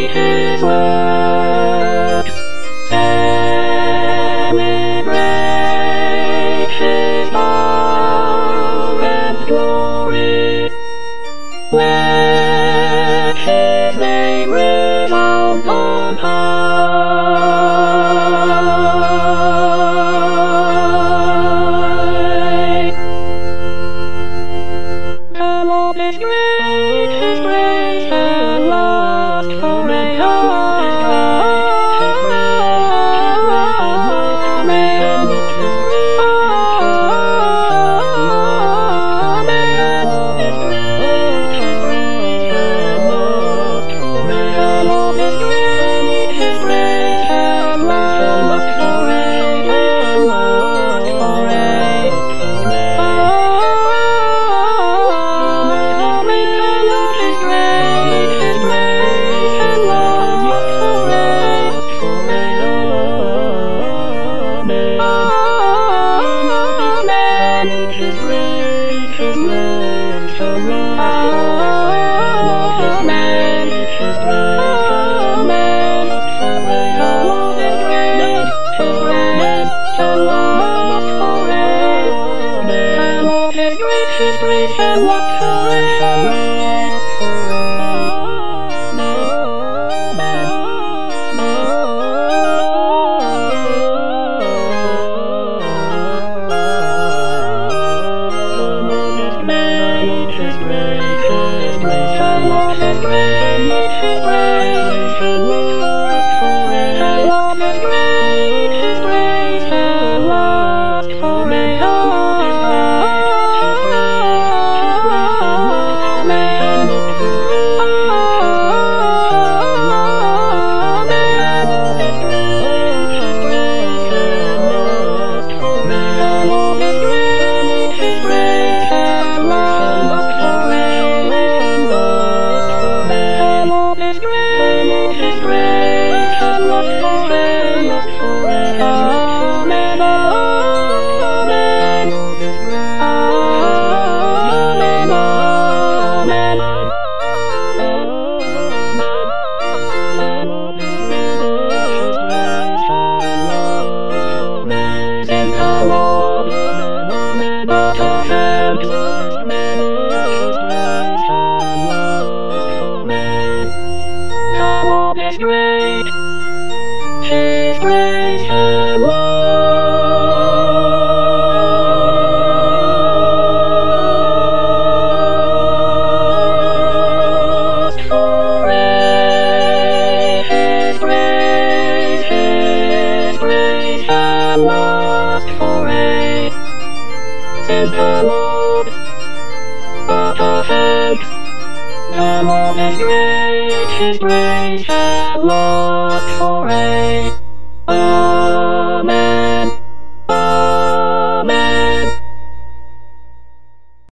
His works. Celebrate His power and glory. Let His name resound on high. The Lord is great, His grace can last forever. His grace and love forever. Great, His grace and last forever. His grace and last forever. Says the Lord of heaven. The Lord is great, His grace and last forever.